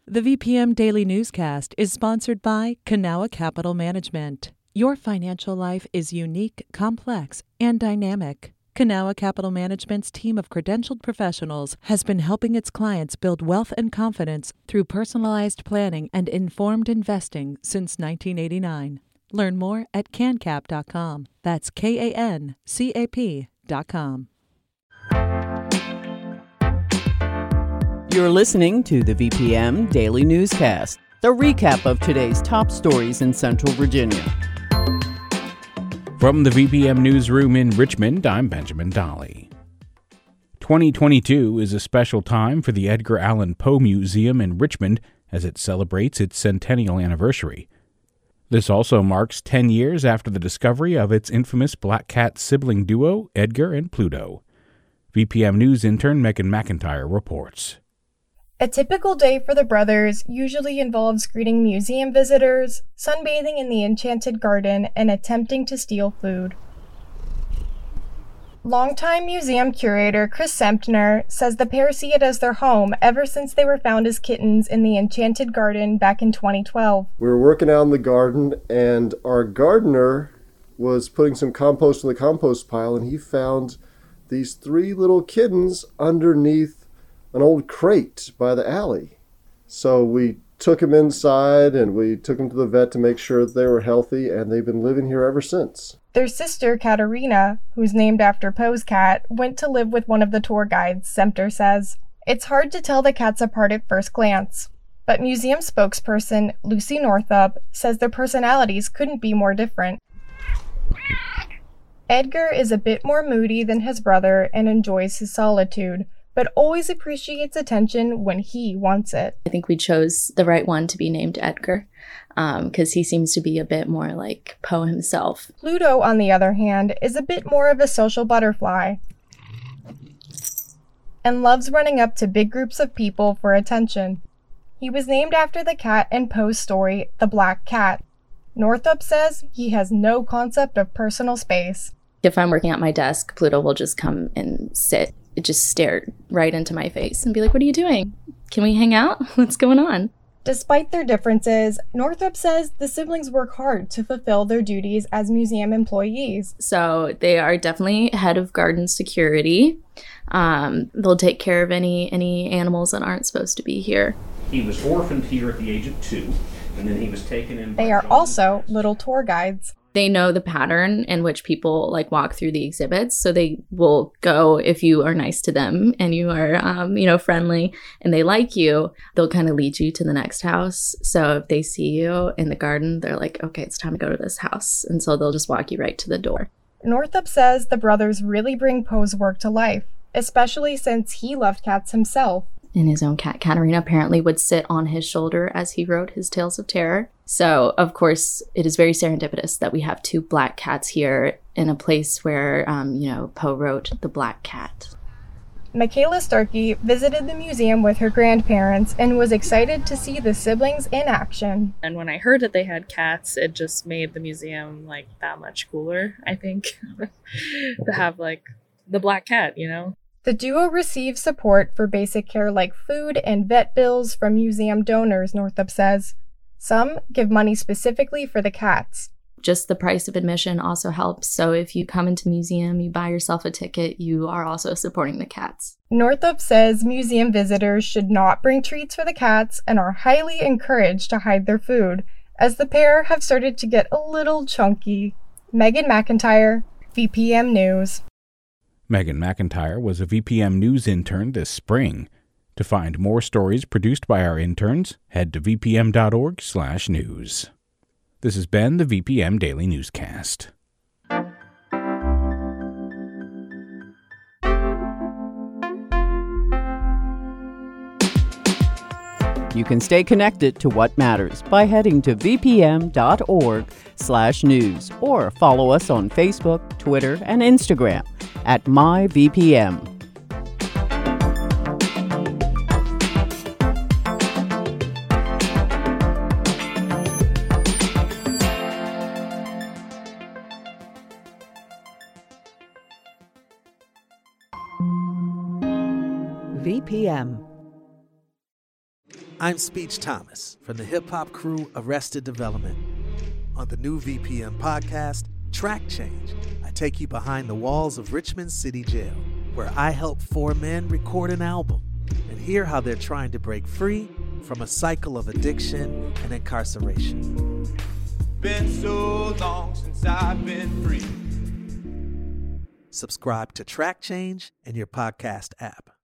The VPM Daily Newscast is sponsored by Kanawha Capital Management. Your financial life is unique, complex, and dynamic. Kanawha Capital Management's team of credentialed professionals has been helping its clients build wealth and confidence through personalized planning and informed investing since 1989. Learn more at cancap.com. That's KANCAP.com. You're listening to the VPM Daily Newscast, the recap of today's top stories in Central Virginia. From the VPM Newsroom in Richmond, I'm Benjamin Dolly. 2022 is a special time for the Edgar Allan Poe Museum in Richmond as it celebrates its centennial anniversary. This also marks 10 years after the discovery of its infamous black cat sibling duo, Edgar and Pluto. VPM News intern Megan McIntyre reports. A typical day for the brothers usually involves greeting museum visitors, sunbathing in the Enchanted Garden, and attempting to steal food. Longtime museum curator Chris Sempner says the pair see it as their home ever since they were found as kittens in the Enchanted Garden back in 2012. We were working out in the garden, and our gardener was putting some compost in the compost pile, and he found these three little kittens underneath an old crate by the alley. So we took them inside and we took them to the vet to make sure that they were healthy, and they've been living here ever since. Their sister, Katerina, who's named after Poe's cat, went to live with one of the tour guides, Sempter says. It's hard to tell the cats apart at first glance, but museum spokesperson Lucy Northup says their personalities couldn't be more different. Edgar is a bit more moody than his brother and enjoys his solitude, but always appreciates attention when he wants it. I think we chose the right one to be named Edgar, because he seems to be a bit more like Poe himself. Pluto, on the other hand, is a bit more of a social butterfly and loves running up to big groups of people for attention. He was named after the cat in Poe's story, The Black Cat. Northup says he has no concept of personal space. If I'm working at my desk, Pluto will just come and sit. Just stare right into my face and be like, "What are you doing? Can we hang out? What's going on?" Despite their differences, Northup says the siblings work hard to fulfill their duties as museum employees. So they are definitely head of garden security. They'll take care of any animals that aren't supposed to be here. He was orphaned here at the age of 2, and then he was taken in. They are also little tour guides. They know the pattern in which people walk through the exhibits, so they will go if you are nice to them and you are, friendly and they like you. They'll kind of lead you to the next house. So if they see you in the garden, they're like, "Okay, it's time to go to this house," and so they'll just walk you right to the door. Northup says the brothers really bring Poe's work to life, especially since he loved cats himself. And his own cat, Katerina, apparently would sit on his shoulder as he wrote his Tales of Terror. So, of course, it is very serendipitous that we have two black cats here in a place where, Poe wrote The Black Cat. Michaela Starkey visited the museum with her grandparents and was excited to see the siblings in action. And when I heard that they had cats, it just made the museum, that much cooler, I think, to have, the black cat, The duo receives support for basic care like food and vet bills from museum donors, Northup says. Some give money specifically for the cats. Just the price of admission also helps. So if you come into museum, you buy yourself a ticket, you are also supporting the cats. Northup says museum visitors should not bring treats for the cats and are highly encouraged to hide their food, as the pair have started to get a little chunky. Megan McIntyre, VPM News. Megan McIntyre was a VPM News intern this spring. To find more stories produced by our interns, head to vpm.org/news. This has been the VPM Daily Newscast. You can stay connected to what matters by heading to vpm.org/news or follow us on Facebook, Twitter, and Instagram at MyVPM. VPM. I'm Speech Thomas from the hip-hop crew Arrested Development. On the new VPM podcast, Track Change, I take you behind the walls of Richmond City Jail, where I help 4 men record an album and hear how they're trying to break free from a cycle of addiction and incarceration. Been so long since I've been free. Subscribe to Track Change in your podcast app.